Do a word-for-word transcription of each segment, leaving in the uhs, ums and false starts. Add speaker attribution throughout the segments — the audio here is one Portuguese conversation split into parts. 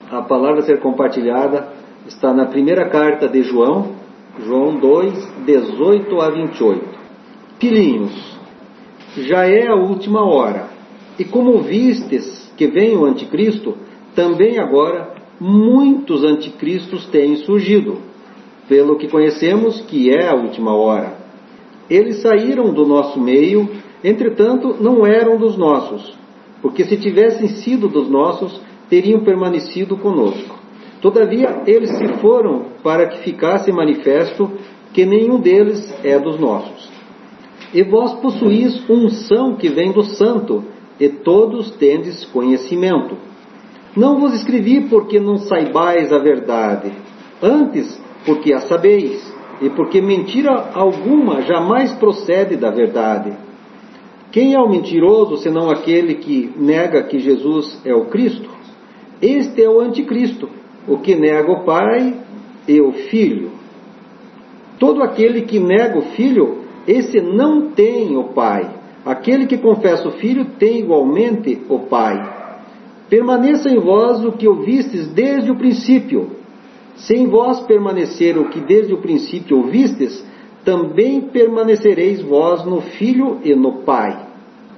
Speaker 1: A palavra a ser compartilhada está na primeira carta de João, João dois, dezoito a vinte e oito. Filhinhos, já é a última hora, e como vistes que vem o anticristo, também agora muitos anticristos têm surgido, pelo que conhecemos que é a última hora. Eles saíram do nosso meio, entretanto não eram dos nossos, porque se tivessem sido dos nossos, teriam permanecido conosco. Todavia, eles se foram para que ficasse manifesto que nenhum deles é dos nossos. E vós possuís unção que vem do Santo, e todos tendes conhecimento. Não vos escrevi porque não saibais a verdade, antes porque a sabeis, e porque mentira alguma jamais procede da verdade. Quem é o mentiroso, senão aquele que nega que Jesus é o Cristo? Este é o anticristo, o que nega o Pai e o Filho. Todo aquele que nega o Filho, esse não tem o Pai. Aquele que confessa o Filho tem igualmente o Pai. Permaneça em vós o que ouvistes desde o princípio. Se em vós permanecer o que desde o princípio ouvistes, também permanecereis vós no Filho e no Pai.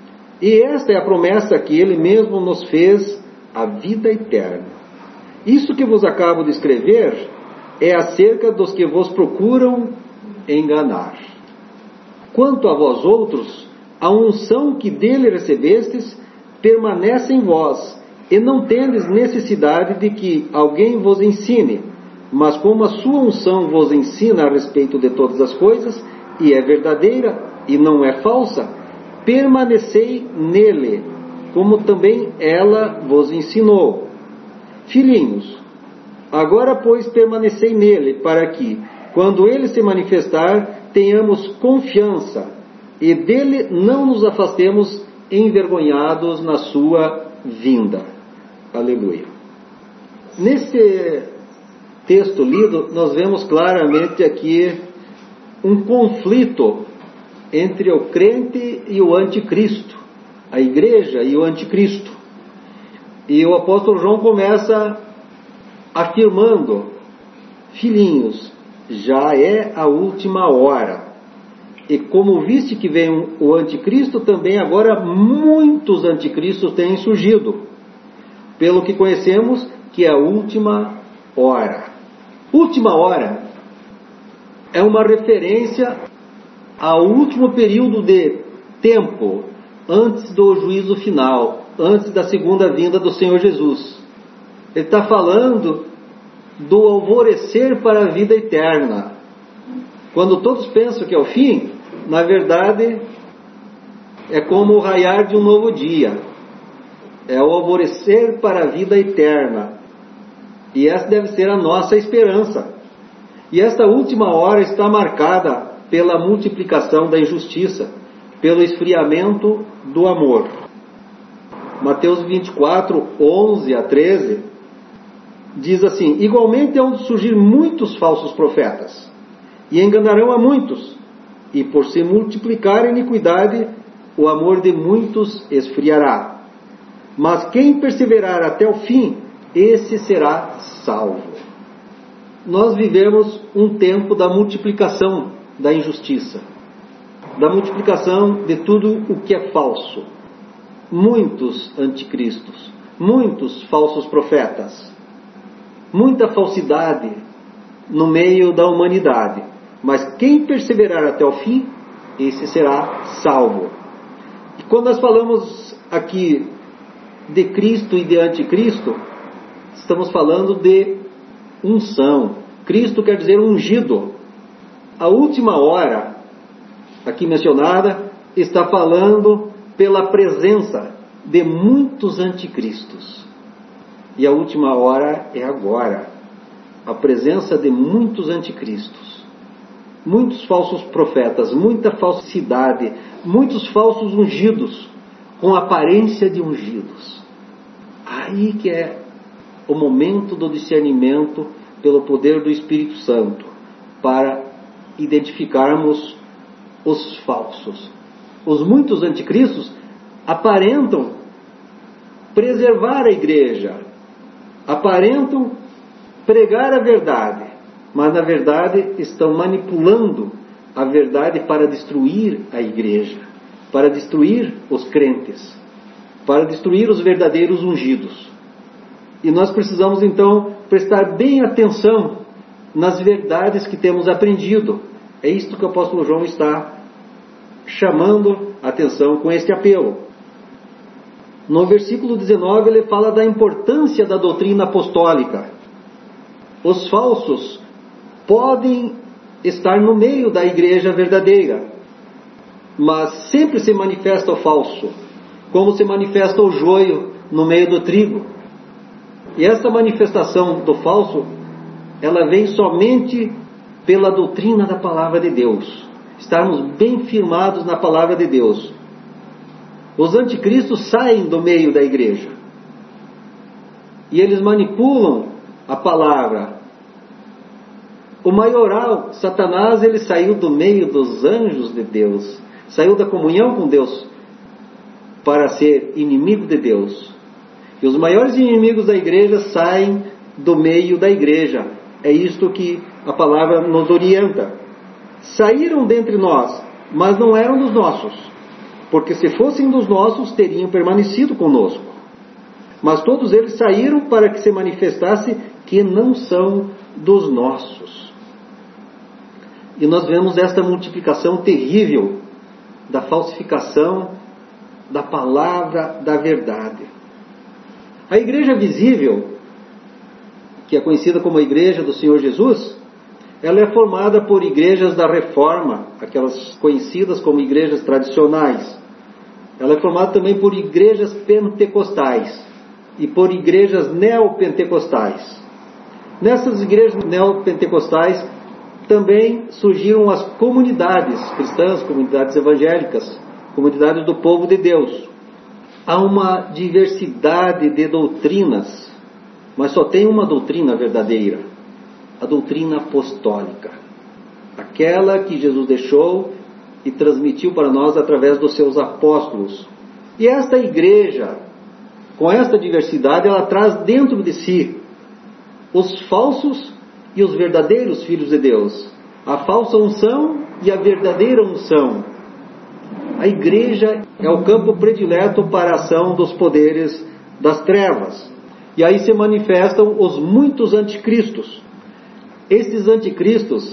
Speaker 1: E esta é a promessa que Ele mesmo nos fez, a vida eterna. Isso que vos acabo de escrever é acerca dos que vos procuram enganar. Quanto a vós outros, a unção que dele recebestes permanece em vós, e não tendes necessidade de que alguém vos ensine, mas como a sua unção vos ensina a respeito de todas as coisas, e é verdadeira e não é falsa, permanecei nele, como também ela vos ensinou. Filhinhos, agora pois permanecei nele, para que, quando ele se manifestar, tenhamos confiança, e dele não nos afastemos envergonhados na sua vinda. Aleluia. Nesse texto lido, nós vemos claramente aqui um conflito entre o crente e o anticristo, a igreja e o anticristo. E o apóstolo João começa afirmando: filhinhos, já é a última hora. E como viste que vem o anticristo, também agora muitos anticristos têm surgido, pelo que conhecemos que é a última hora. Última hora é uma referência ao último período de tempo antes do juízo final, antes da segunda vinda do Senhor Jesus. Ele está falando do alvorecer para a vida eterna. Quando todos pensam que é o fim, na verdade é como o raiar de um novo dia. É o alvorecer para a vida eterna. E essa deve ser a nossa esperança. E esta última hora está marcada pela multiplicação da injustiça, pelo esfriamento do amor. Mateus vinte e quatro, onze a treze, diz assim: igualmente hão de surgir muitos falsos profetas, e enganarão a muitos, e por se multiplicar a iniquidade, o amor de muitos esfriará. Mas quem perseverar até o fim, esse será salvo. Nós vivemos um tempo da multiplicação da injustiça, da multiplicação de tudo o que é falso. Muitos anticristos, muitos falsos profetas, muita falsidade no meio da humanidade. Mas quem perseverar até o fim, esse será salvo. E quando nós falamos aqui de Cristo e de anticristo, estamos falando de unção. Cristo quer dizer ungido. A última hora, aqui mencionada, está falando pela presença de muitos anticristos. E a última hora é agora. A presença de muitos anticristos. Muitos falsos profetas, muita falsidade, muitos falsos ungidos, com aparência de ungidos. Aí que é o momento do discernimento pelo poder do Espírito Santo, para identificarmos os falsos. Os muitos anticristos aparentam preservar a igreja, aparentam pregar a verdade, mas na verdade estão manipulando a verdade para destruir a igreja, para destruir os crentes, para destruir os verdadeiros ungidos. E nós precisamos então prestar bem atenção nas verdades que temos aprendido. É isto que o apóstolo João está chamando a atenção com este apelo. No versículo dezenove ele fala da importância da doutrina apostólica. Os falsos podem estar no meio da igreja verdadeira, mas sempre se manifesta o falso, como se manifesta o joio no meio do trigo. E essa manifestação do falso, ela vem somente pela doutrina da palavra de Deus. Estarmos bem firmados na palavra de Deus. Os anticristos saem do meio da igreja. E eles manipulam a palavra. O maioral, Satanás, ele saiu do meio dos anjos de Deus. Saiu da comunhão com Deus para ser inimigo de Deus. E os maiores inimigos da igreja saem do meio da igreja. É isto que a palavra nos orienta. Saíram dentre nós, mas não eram dos nossos. Porque se fossem dos nossos, teriam permanecido conosco. Mas todos eles saíram para que se manifestasse que não são dos nossos. E nós vemos esta multiplicação terrível da falsificação da palavra da verdade. A igreja visível, que é conhecida como a igreja do Senhor Jesus, ela é formada por igrejas da Reforma, aquelas conhecidas como igrejas tradicionais. Ela é formada também por igrejas pentecostais e por igrejas neopentecostais. Nessas igrejas neopentecostais também surgiram as comunidades cristãs, comunidades evangélicas, comunidades do povo de Deus. Há uma diversidade de doutrinas, mas só tem uma doutrina verdadeira, a doutrina apostólica, aquela que Jesus deixou e transmitiu para nós através dos seus apóstolos. E esta igreja, com esta diversidade, ela traz dentro de si os falsos e os verdadeiros filhos de Deus, a falsa unção e a verdadeira unção. A igreja é o campo predileto para a ação dos poderes das trevas. E aí se manifestam os muitos anticristos. Esses anticristos,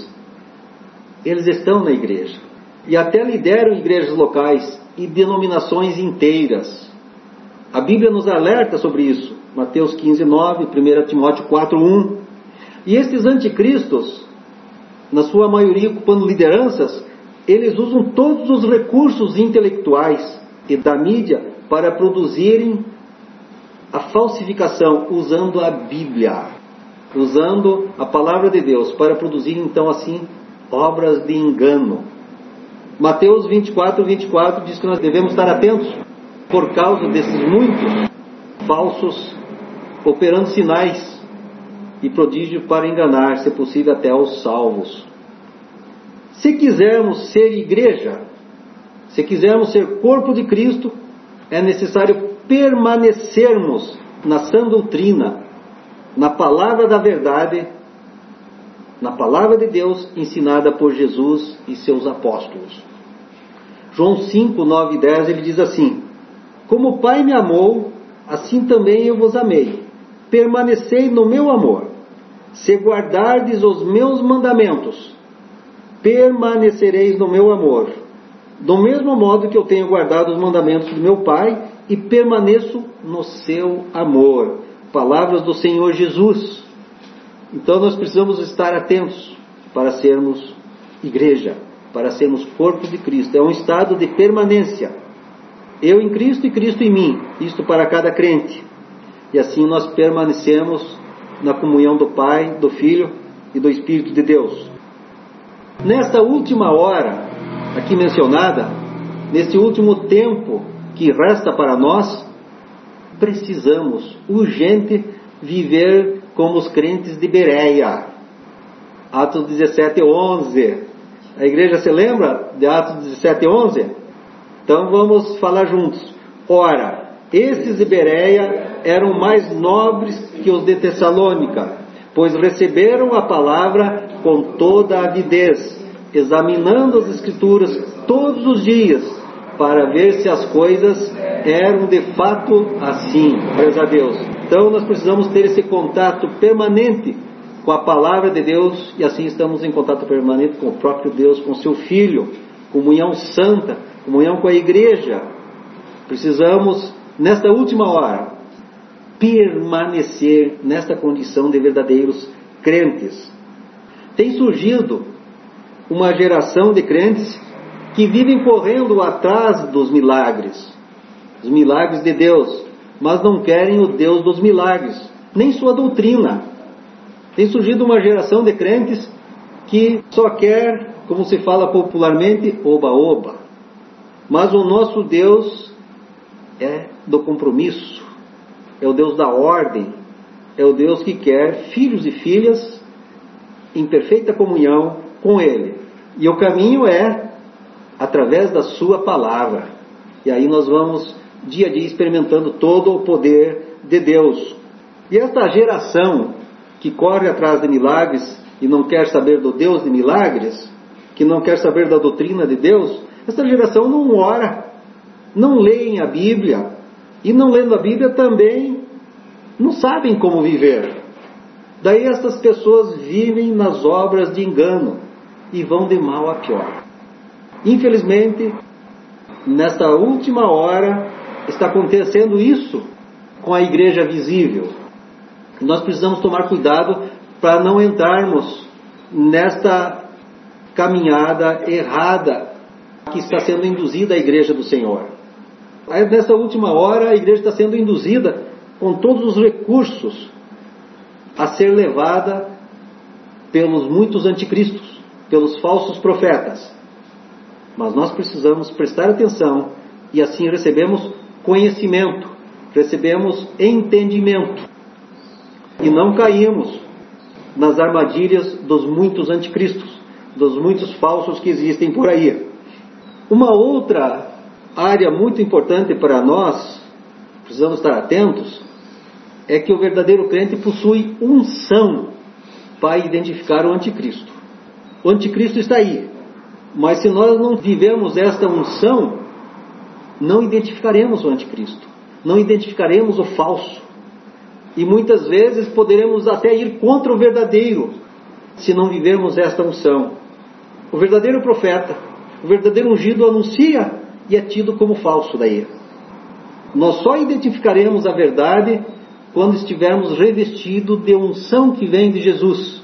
Speaker 1: eles estão na igreja. E até lideram igrejas locais e denominações inteiras. A Bíblia nos alerta sobre isso. Mateus quinze, nove, primeira Timóteo quatro, um. E esses anticristos, na sua maioria ocupando lideranças, eles usam todos os recursos intelectuais e da mídia para produzirem a falsificação, usando a Bíblia, usando a palavra de Deus, para produzir então assim obras de engano. Mateus vinte e quatro, vinte e quatro diz que nós devemos estar atentos por causa desses muitos falsos operando sinais e prodígios para enganar, se possível, até os salvos. Se quisermos ser igreja, se quisermos ser corpo de Cristo, é necessário permanecermos na sã doutrina, na palavra da verdade, na palavra de Deus ensinada por Jesus e seus apóstolos. João cinco, nove e dez, ele diz assim: como o Pai me amou, assim também eu vos amei. Permanecei no meu amor. Se guardardes os meus mandamentos, permanecereis no meu amor. Do mesmo modo que eu tenho guardado os mandamentos do meu Pai e permaneço no seu amor. Palavras do Senhor Jesus. Então nós precisamos estar atentos para sermos igreja, para sermos corpo de Cristo. É um estado de permanência. Eu em Cristo e Cristo em mim. Isto para cada crente. E assim nós permanecemos na comunhão do Pai, do Filho e do Espírito de Deus. Nesta última hora, aqui mencionada, neste último tempo que resta para nós, precisamos urgente viver como os crentes de Bereia. Atos dezessete, onze. A igreja se lembra de Atos dezessete, onze? Então vamos falar juntos. Ora, esses de Bereia eram mais nobres que os de Tessalônica, pois receberam a palavra com toda a avidez, examinando as Escrituras todos os dias, para ver se as coisas eram de fato assim. Graças a Deus. Então nós precisamos ter esse contato permanente com a palavra de Deus, e assim estamos em contato permanente com o próprio Deus, com o seu Filho, comunhão santa, comunhão com a igreja. Precisamos, nesta última hora, permanecer nesta condição de verdadeiros crentes. Tem surgido uma geração de crentes que vivem correndo atrás dos milagres, os milagres de Deus, mas não querem o Deus dos milagres, nem sua doutrina. Tem surgido uma geração de crentes que só quer, como se fala popularmente, oba-oba. Mas o nosso Deus é do compromisso, é o Deus da ordem, é o Deus que quer filhos e filhas em perfeita comunhão com Ele. E o caminho é através da sua palavra. E aí nós vamos dia a dia experimentando todo o poder de Deus. E esta geração que corre atrás de milagres e não quer saber do Deus de milagres, que não quer saber da doutrina de Deus, esta geração não ora, não leem a Bíblia, e não lendo a Bíblia também não sabem como viver. Daí essas pessoas vivem nas obras de engano e vão de mal a pior. Infelizmente, nesta última hora, está acontecendo isso com a igreja visível. Nós precisamos tomar cuidado para não entrarmos nesta caminhada errada que está sendo induzida à igreja do Senhor. Nessa última hora, a igreja está sendo induzida com todos os recursos a ser levada pelos muitos anticristos, pelos falsos profetas. Mas nós precisamos prestar atenção e assim recebemos conhecimento, recebemos entendimento e não caímos nas armadilhas dos muitos anticristos, dos muitos falsos que existem por aí. Uma outra área muito importante para nós, precisamos estar atentos, é que o verdadeiro crente possui unção para identificar o anticristo. O anticristo está aí, mas se nós não vivemos esta unção, não identificaremos o anticristo, não identificaremos o falso. E muitas vezes poderemos até ir contra o verdadeiro, se não vivermos esta unção. O verdadeiro profeta, o verdadeiro ungido anuncia e é tido como falso daí. Nós só identificaremos a verdade quando estivermos revestidos de unção que vem de Jesus.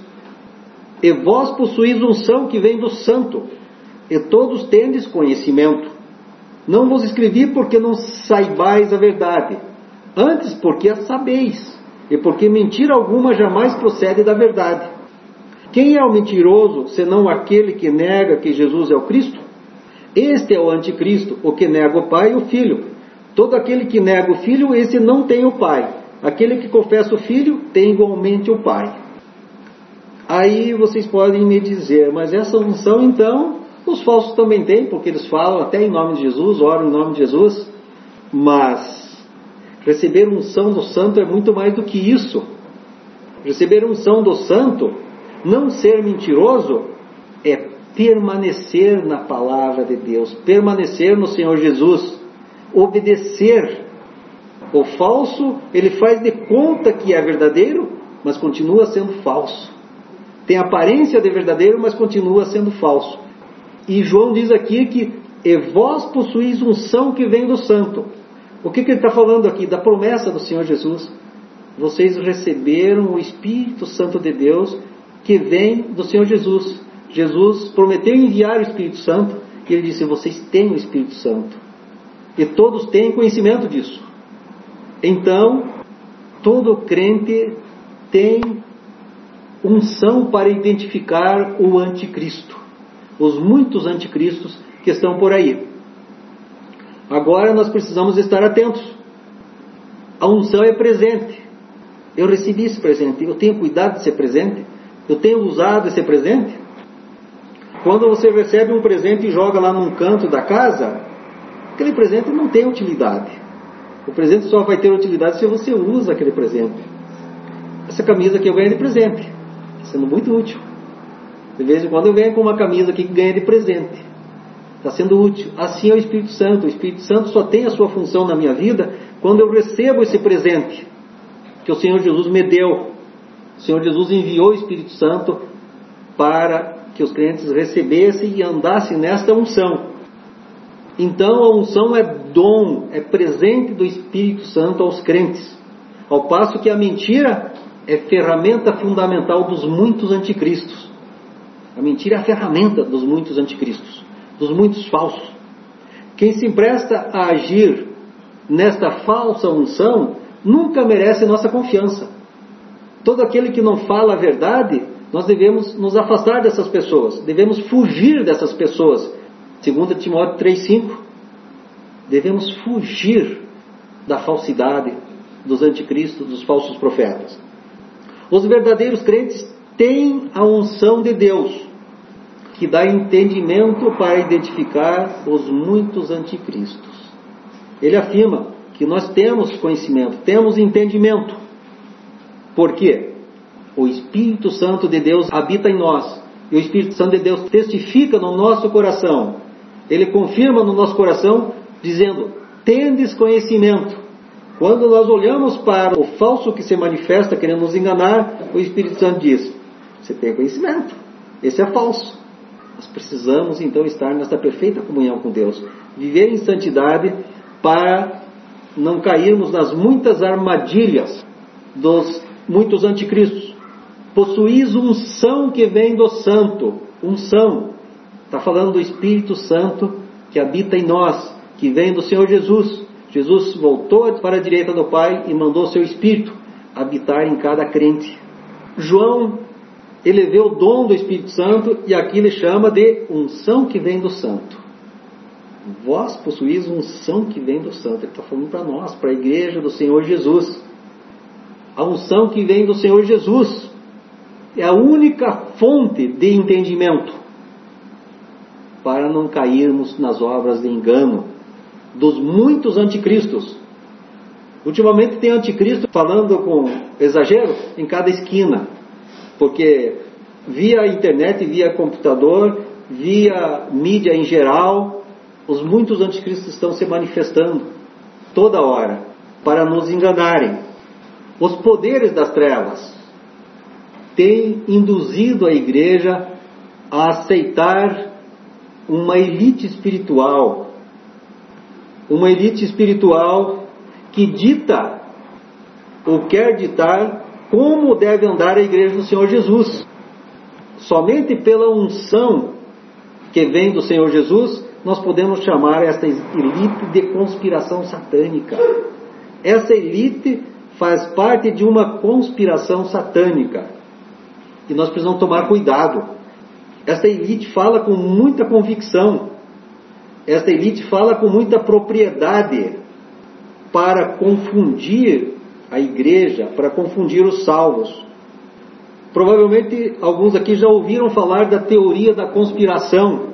Speaker 1: E vós possuís unção que vem do Santo, e todos tendes conhecimento. Não vos escrevi porque não saibais a verdade, antes porque a sabeis, e porque mentira alguma jamais procede da verdade. Quem é o mentiroso, senão aquele que nega que Jesus é o Cristo? Este é o anticristo, o que nega o Pai e o Filho. Todo aquele que nega o Filho, esse não tem o Pai. Aquele que confessa o Filho, tem igualmente o Pai. Aí vocês podem me dizer, mas essa unção então, os falsos também têm, porque eles falam até em nome de Jesus, oram em nome de Jesus. Mas receber unção do Santo é muito mais do que isso. Receber unção do Santo, não ser mentiroso, é permanecer na palavra de Deus, permanecer no Senhor Jesus, obedecer. O falso, ele faz de conta que é verdadeiro, mas continua sendo falso. Tem aparência de verdadeiro, mas continua sendo falso. E João diz aqui que e vós possuís unção que vem do Santo. O que, que ele está falando aqui? Da promessa do Senhor Jesus. Vocês receberam o Espírito Santo de Deus que vem do Senhor Jesus. Jesus prometeu enviar o Espírito Santo e ele disse, vocês têm o Espírito Santo. E todos têm conhecimento disso. Então, todo crente tem unção para identificar o anticristo. Os muitos anticristos que estão por aí. Agora nós precisamos estar atentos. A unção é presente. Eu recebi esse presente. Eu tenho cuidado de ser presente. Eu tenho usado esse presente. Quando você recebe um presente e joga lá num canto da casa, aquele presente não tem utilidade. O presente só vai ter utilidade se você usa aquele presente. Essa camisa aqui eu ganhei de presente, está sendo muito útil. De vez em quando eu venho com uma camisa aqui que ganha de presente, está sendo útil. Assim é o Espírito Santo. O Espírito Santo só tem a sua função na minha vida quando eu recebo esse presente que o Senhor Jesus me deu. O Senhor Jesus enviou o Espírito Santo para que os crentes recebessem e andassem nesta unção. Então a unção é dom, é presente do Espírito Santo aos crentes. Ao passo que a mentira é ferramenta fundamental dos muitos anticristos. A mentira é a ferramenta dos muitos anticristos, dos muitos falsos. Quem se empresta a agir nesta falsa unção nunca merece nossa confiança. Todo aquele que não fala a verdade, nós devemos nos afastar dessas pessoas, devemos fugir dessas pessoas. Segundo Timóteo três, cinco, devemos fugir da falsidade, dos anticristos, dos falsos profetas. Os verdadeiros crentes têm a unção de Deus, que dá entendimento para identificar os muitos anticristos. Ele afirma que nós temos conhecimento, temos entendimento. Por quê? O Espírito Santo de Deus habita em nós, e o Espírito Santo de Deus testifica no nosso coração. Ele confirma no nosso coração, dizendo, tendes conhecimento. Quando nós olhamos para o falso que se manifesta, querendo nos enganar, o Espírito Santo diz, você tem conhecimento, esse é falso. Nós precisamos então estar nesta perfeita comunhão com Deus, viver em santidade para não cairmos nas muitas armadilhas dos muitos anticristos. Possuís unção que vem do Santo, unção. Está falando do Espírito Santo que habita em nós, que vem do Senhor Jesus. Jesus voltou para a direita do Pai e mandou seu Espírito habitar em cada crente. João, ele vê o dom do Espírito Santo e aqui ele chama de unção que vem do Santo. Vós possuís unção que vem do Santo. Ele está falando para nós, para a igreja do Senhor Jesus. A unção que vem do Senhor Jesus é a única fonte de entendimento para não cairmos nas obras de engano dos muitos anticristos. Ultimamente tem anticristo falando com exagero em cada esquina, porque via internet, via computador, via mídia em geral, os muitos anticristos estão se manifestando toda hora para nos enganarem. Os poderes das trevas têm induzido a igreja a aceitar uma elite espiritual, uma elite espiritual que dita ou quer ditar como deve andar a igreja do Senhor Jesus. Somente pela unção que vem do Senhor Jesus, nós podemos chamar esta elite de conspiração satânica. Essa elite faz parte de uma conspiração satânica. E nós precisamos tomar cuidado. Esta elite fala com muita convicção. Esta elite fala com muita propriedade para confundir a igreja, para confundir os salvos. Provavelmente alguns aqui já ouviram falar da teoria da conspiração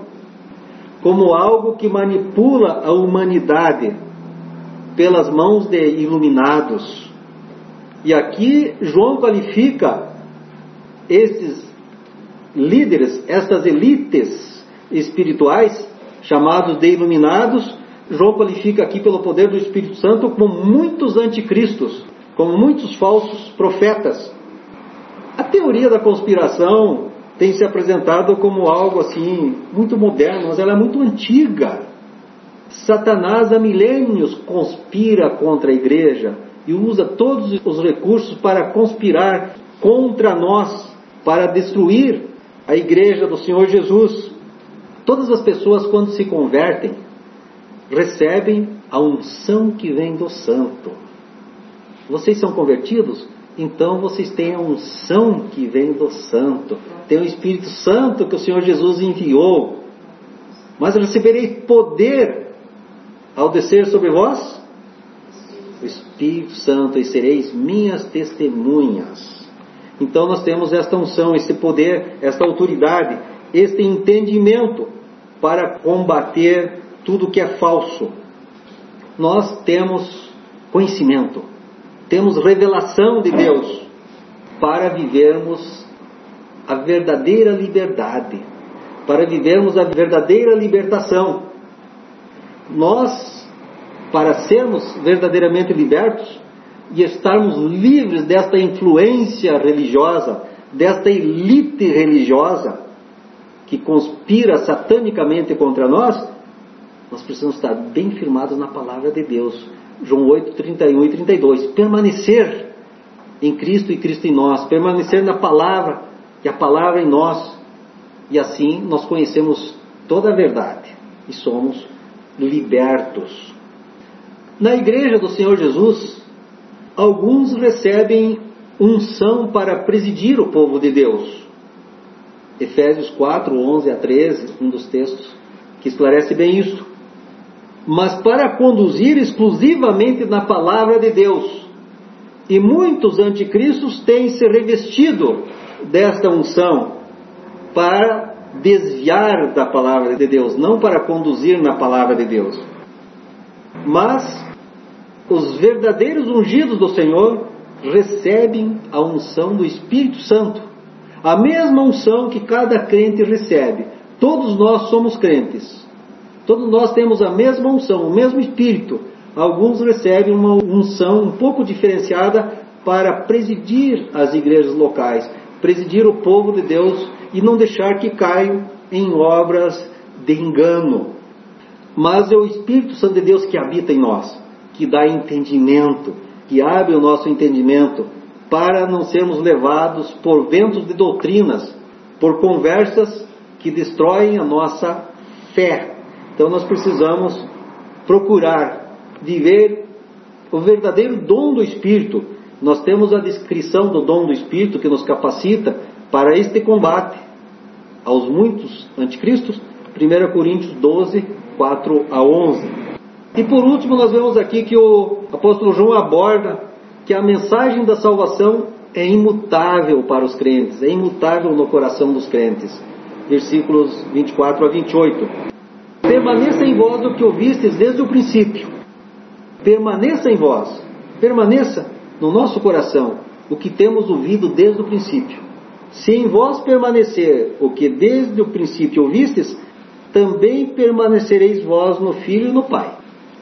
Speaker 1: como algo que manipula a humanidade pelas mãos de iluminados. E aqui João qualifica esses líderes, essas elites espirituais, chamados de iluminados. João qualifica aqui pelo poder do Espírito Santo como muitos anticristos, como muitos falsos profetas. A teoria da conspiração tem se apresentado como algo assim, muito moderno, mas ela é muito antiga. Satanás há milênios conspira contra a igreja e usa todos os recursos para conspirar contra nós, para destruir a igreja do Senhor Jesus. Todas as pessoas, quando se convertem, recebem a unção que vem do Santo. Vocês são convertidos? Então vocês têm a unção que vem do Santo. Tem o Espírito Santo que o Senhor Jesus enviou. Mas recebereis poder ao descer sobre vós o Espírito Santo, e sereis minhas testemunhas. Então nós temos esta unção, esse poder, esta autoridade, este entendimento para combater tudo que é falso. Nós temos conhecimento, temos revelação de Deus para vivermos a verdadeira liberdade, para vivermos a verdadeira libertação. Nós, para sermos verdadeiramente libertos e estarmos livres desta influência religiosa, desta elite religiosa que conspira satanicamente contra nós, nós precisamos estar bem firmados na palavra de Deus. João oito, trinta e um e trinta e dois. Permanecer em Cristo e Cristo em nós. Permanecer na palavra e a palavra em nós. E assim nós conhecemos toda a verdade e somos libertos. Na igreja do Senhor Jesus, alguns recebem unção para presidir o povo de Deus. Efésios quatro, onze a treze, um dos textos que esclarece bem isso. Mas para conduzir exclusivamente na palavra de Deus. E muitos anticristos têm se revestido desta unção para desviar da palavra de Deus, não para conduzir na palavra de Deus. Mas os verdadeiros ungidos do Senhor recebem a unção do Espírito Santo. A mesma unção que cada crente recebe. Todos nós somos crentes. Todos nós temos a mesma unção, o mesmo Espírito. Alguns recebem uma unção um pouco diferenciada para presidir as igrejas locais, presidir o povo de Deus e não deixar que caiam em obras de engano. Mas é o Espírito Santo de Deus que habita em nós, que dá entendimento, que abre o nosso entendimento para não sermos levados por ventos de doutrinas, por conversas que destroem a nossa fé. Então nós precisamos procurar viver o verdadeiro dom do Espírito. Nós temos a descrição do dom do Espírito que nos capacita para este combate aos muitos anticristos. primeira Coríntios doze, quatro a onze. E por último nós vemos aqui que o apóstolo João aborda que a mensagem da salvação é imutável para os crentes, é imutável no coração dos crentes. Versículos vinte e quatro a vinte e oito. Permaneça em vós o que ouvistes desde o princípio. Permaneça em vós. Permaneça no nosso coração o que temos ouvido desde o princípio. Se em vós permanecer o que desde o princípio ouvistes, também permanecereis vós no Filho e no Pai.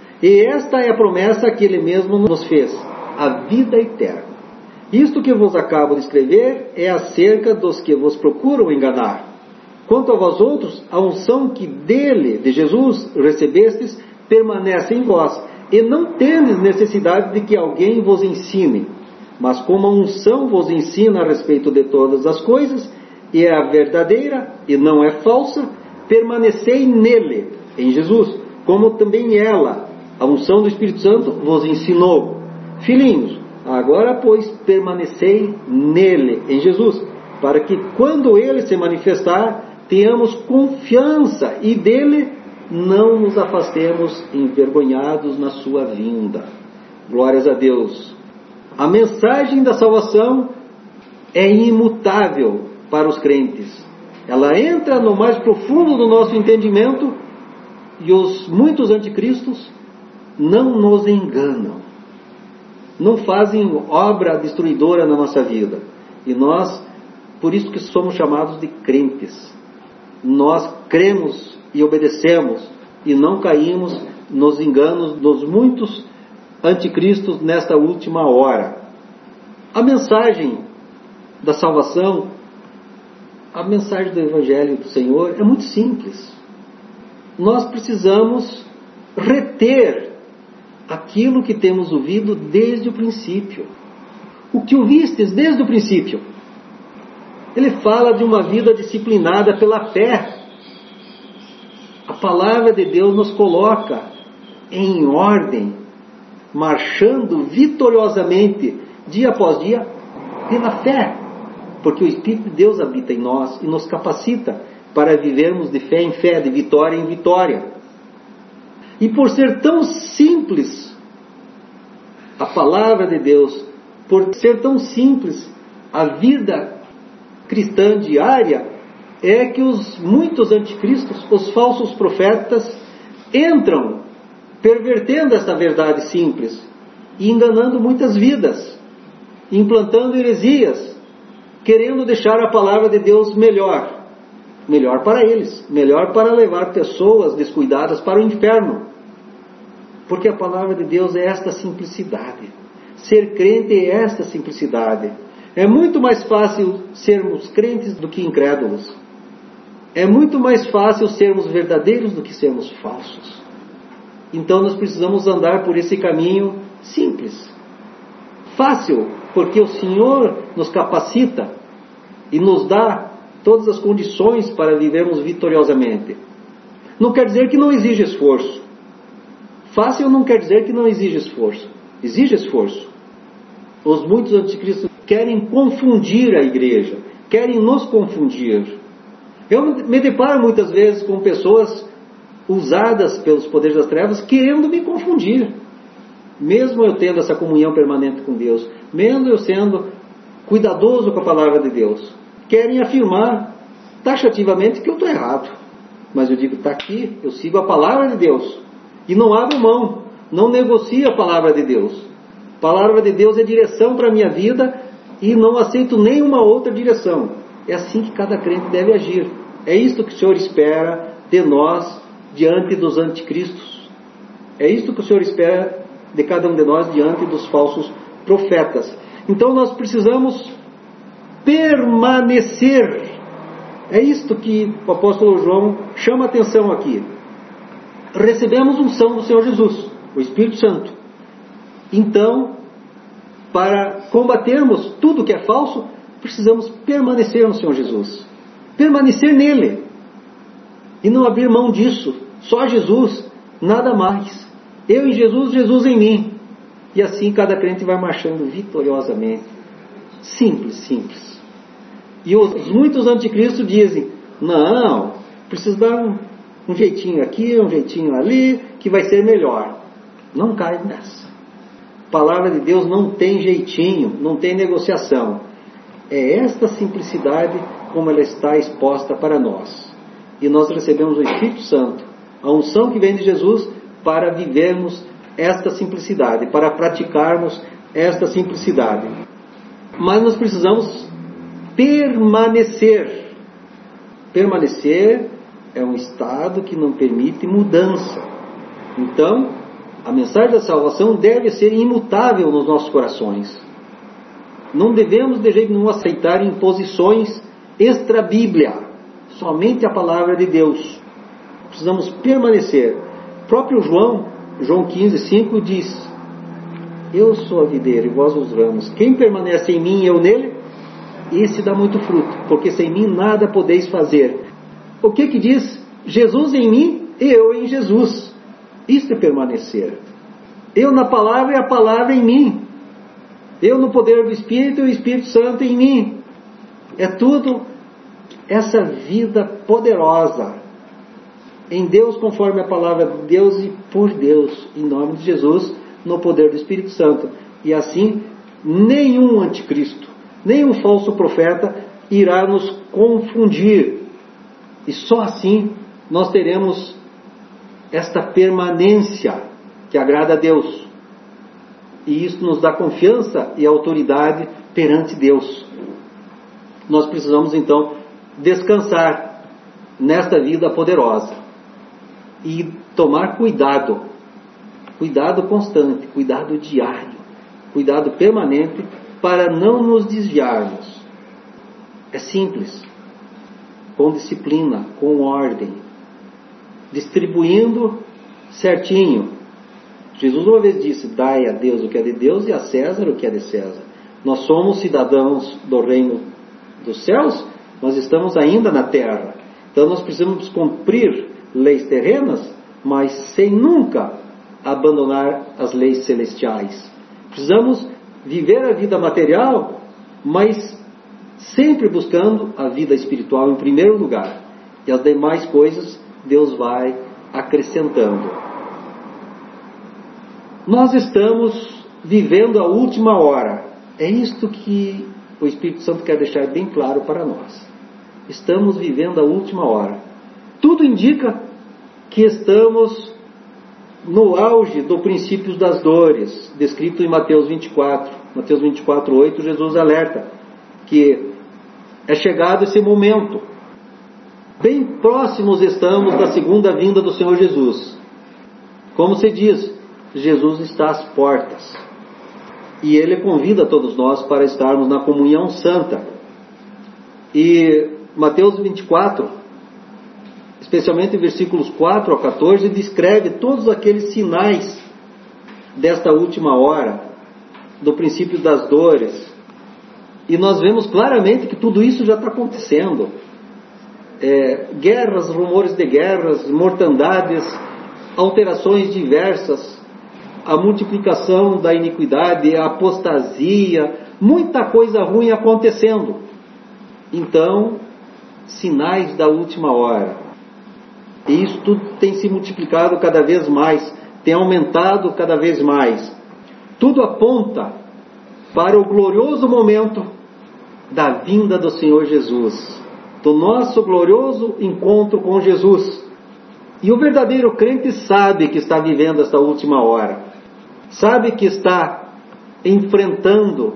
Speaker 1: E esta é a promessa que Ele mesmo nos fez, a vida eterna. Isto que vos acabo de escrever é acerca dos que vos procuram enganar. Quanto a vós outros, a unção que dele, de Jesus, recebestes, permanece em vós, e não tendes necessidade de que alguém vos ensine. Mas como a unção vos ensina a respeito de todas as coisas, e é a verdadeira, e não é falsa, permanecei nele, em Jesus, como também ela, a unção do Espírito Santo, vos ensinou. Filhinhos, agora, pois, permanecei nele, em Jesus, para que, quando ele se manifestar, tenhamos confiança e dele não nos afastemos envergonhados na sua vinda. Glórias a Deus. A mensagem da salvação é imutável para os crentes. Ela entra no mais profundo do nosso entendimento e os muitos anticristos não nos enganam. Não fazem obra destruidora na nossa vida. E nós, por isso que somos chamados de crentes. Nós cremos e obedecemos e não caímos nos enganos dos muitos anticristos nesta última hora. A mensagem da salvação, a mensagem do Evangelho do Senhor é muito simples. Nós precisamos reter aquilo que temos ouvido desde o princípio. O que ouvistes desde o princípio? Ele fala de uma vida disciplinada pela fé. A palavra de Deus nos coloca em ordem, marchando vitoriosamente, dia após dia, pela fé. Porque o Espírito de Deus habita em nós e nos capacita para vivermos de fé em fé, de vitória em vitória. E por ser tão simples a palavra de Deus, por ser tão simples a vida cristã diária, é que os muitos anticristos, os falsos profetas, entram pervertendo esta verdade simples e enganando muitas vidas, implantando heresias, querendo deixar a palavra de Deus melhor, melhor para eles, melhor para levar pessoas descuidadas para o inferno. Porque a palavra de Deus é esta simplicidade. Ser crente é esta simplicidade. É muito mais fácil sermos crentes do que incrédulos. É muito mais fácil sermos verdadeiros do que sermos falsos. Então nós precisamos andar por esse caminho simples. Fácil, porque o Senhor nos capacita e nos dá todas as condições para vivermos vitoriosamente. Não quer dizer que não exige esforço. Fácil não quer dizer que não exige esforço. Exige esforço. Os muitos anticristos querem confundir a igreja, querem nos confundir. Eu me deparo muitas vezes com pessoas usadas pelos poderes das trevas querendo me confundir. Mesmo eu tendo essa comunhão permanente com Deus, mesmo eu sendo cuidadoso com a palavra de Deus, querem afirmar taxativamente que eu estou errado. Mas eu digo, está aqui, eu sigo a palavra de Deus. E não abro mão, não negocio a palavra de Deus. A palavra de Deus é direção para a minha vida e não aceito nenhuma outra direção. É assim que cada crente deve agir. É isto que o Senhor espera de nós diante dos anticristos. É isto que o Senhor espera de cada um de nós diante dos falsos profetas. Então nós precisamos permanecer. É isto que o apóstolo João chama a atenção aqui. Recebemos unção do Senhor Jesus, o Espírito Santo. Então, para combatermos tudo que é falso, precisamos permanecer no Senhor Jesus. Permanecer nele. E não abrir mão disso. Só Jesus, nada mais. Eu em Jesus, Jesus em mim. E assim cada crente vai marchando vitoriosamente. Simples, simples. E os muitos anticristos dizem, não, precisa dar um, um jeitinho aqui, um jeitinho ali, que vai ser melhor. Não cai nessa. A palavra de Deus não tem jeitinho, não tem negociação. É esta simplicidade como ela está exposta para nós. E nós recebemos o Espírito Santo, a unção que vem de Jesus, para vivermos esta simplicidade, para praticarmos esta simplicidade. Mas nós precisamos permanecer. Permanecer é um estado que não permite mudança. Então, a mensagem da salvação deve ser imutável nos nossos corações. Não devemos de jeito nenhum aceitar imposições extra-bíblia. Somente a palavra de Deus. Precisamos permanecer. O próprio João, João quinze, cinco diz, eu sou a videira e vós os ramos. Quem permanece em mim e eu nele, esse dá muito fruto, porque sem mim nada podeis fazer. O que que diz? Jesus em mim e eu em Jesus. Isto é permanecer. Eu na palavra e a palavra em mim. Eu no poder do Espírito e o Espírito Santo em mim. É tudo essa vida poderosa em Deus, conforme a palavra de Deus e por Deus, em nome de Jesus, no poder do Espírito Santo. E assim, nenhum anticristo, nenhum falso profeta irá nos confundir. E só assim nós teremos esta permanência que agrada a Deus. E isso nos dá confiança e autoridade perante Deus. Nós precisamos então descansar nesta vida poderosa e tomar cuidado, cuidado constante, cuidado diário, cuidado permanente para não nos desviarmos. É simples, com disciplina, com ordem, distribuindo certinho. Jesus uma vez disse, dai a Deus o que é de Deus e a César o que é de César. Nós somos cidadãos do reino dos céus, nós estamos ainda na terra. Então nós precisamos cumprir leis terrenas, mas sem nunca abandonar as leis celestiais. Precisamos viver a vida material, mas sempre buscando a vida espiritual em primeiro lugar. E as demais coisas Deus vai acrescentando. Nós estamos vivendo a última hora. É isto que o Espírito Santo quer deixar bem claro para nós. Estamos vivendo a última hora. Tudo indica que estamos no auge do princípio das dores, descrito em Mateus vinte e quatro. Mateus vinte e quatro, oito, Jesus alerta que é chegado esse momento. Bem próximos estamos da segunda vinda do Senhor Jesus. Como se diz, Jesus está às portas. E Ele convida todos nós para estarmos na comunhão santa. E Mateus vinte e quatro, especialmente versículos quatro a quatorze, descreve todos aqueles sinais desta última hora, do princípio das dores. E nós vemos claramente que tudo isso já está acontecendo. É, guerras, rumores de guerras, mortandades, alterações diversas, a multiplicação da iniquidade, a apostasia, muita coisa ruim acontecendo. Então, sinais da última hora. E isso tudo tem se multiplicado cada vez mais, tem aumentado cada vez mais. Tudo aponta para o glorioso momento da vinda do Senhor Jesus, do nosso glorioso encontro com Jesus. E o verdadeiro crente sabe que está vivendo esta última hora, sabe que está enfrentando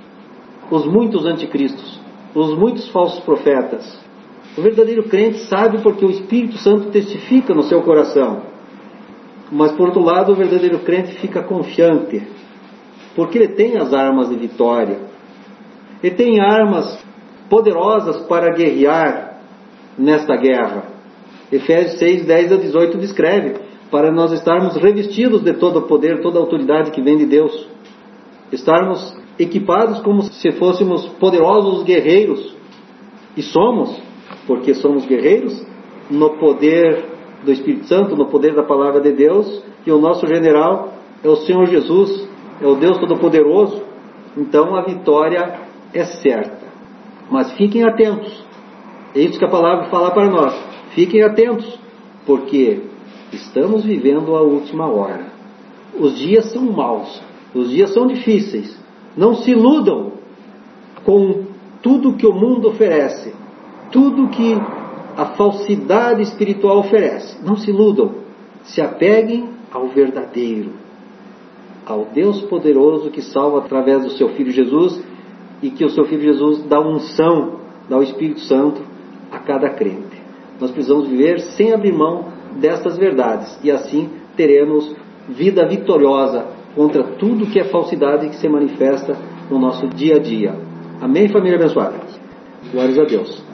Speaker 1: os muitos anticristos, os muitos falsos profetas. O verdadeiro crente sabe porque o Espírito Santo testifica no seu coração. Mas por outro lado, o verdadeiro crente fica confiante, porque ele tem as armas de vitória. Ele tem armas poderosas para guerrear nesta guerra. Efésios seis, dez a dezoito descreve, para nós estarmos revestidos de todo o poder, toda a autoridade que vem de Deus. Estarmos equipados como se fôssemos poderosos guerreiros. E somos, porque somos guerreiros, no poder do Espírito Santo, no poder da Palavra de Deus, e o nosso general é o Senhor Jesus, é o Deus Todo-Poderoso. Então a vitória é certa. Mas fiquem atentos. É isso que a palavra fala para nós. Fiquem atentos, porque estamos vivendo a última hora. Os dias são maus, os dias são difíceis. Não se iludam com tudo que o mundo oferece, tudo que a falsidade espiritual oferece. Não se iludam. Se apeguem ao verdadeiro, ao Deus poderoso que salva através do seu Filho Jesus, e que o seu Filho Jesus dá unção, dá o Espírito Santo a cada crente. Nós precisamos viver sem abrir mão destas verdades, e assim teremos vida vitoriosa contra tudo que é falsidade que se manifesta no nosso dia a dia. Amém, família abençoada? Glórias a Deus.